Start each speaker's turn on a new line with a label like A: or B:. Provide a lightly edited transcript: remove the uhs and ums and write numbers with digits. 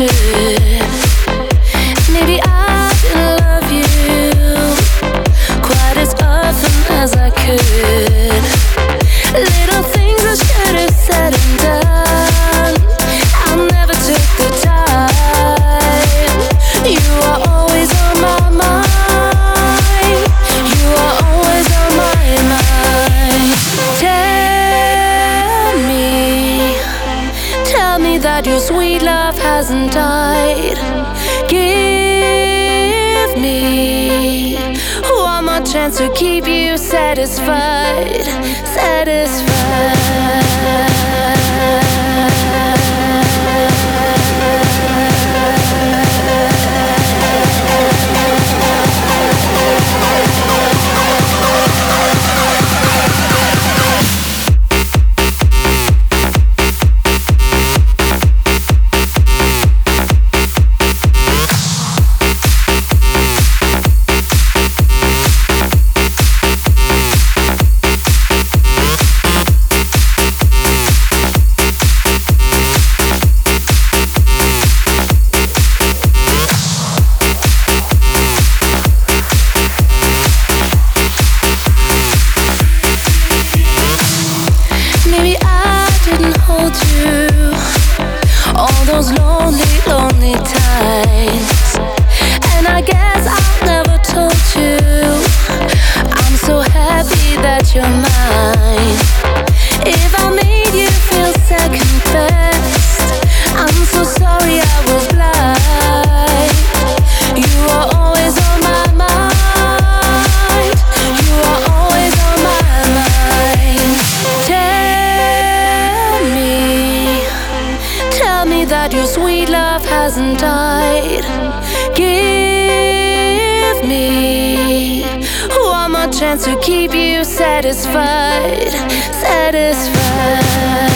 A: should. Maybe I didn't love you quite as often as I could. Little things I should have said and done, I never took the time. You are always on my mind. You are always on my mind. Tell me that your sweet love hasn't died. Give me one more chance to keep you satisfied. Maybe I didn't hold you all those lonely, lonely times, and I guess I never told you I'm so happy that you're mine. If I made you feel second best, I'm so sorry I was blind. You are always on my mind. You are always on my mind. Tell me that your sweet love hasn't died. Give me one more chance to keep you satisfied.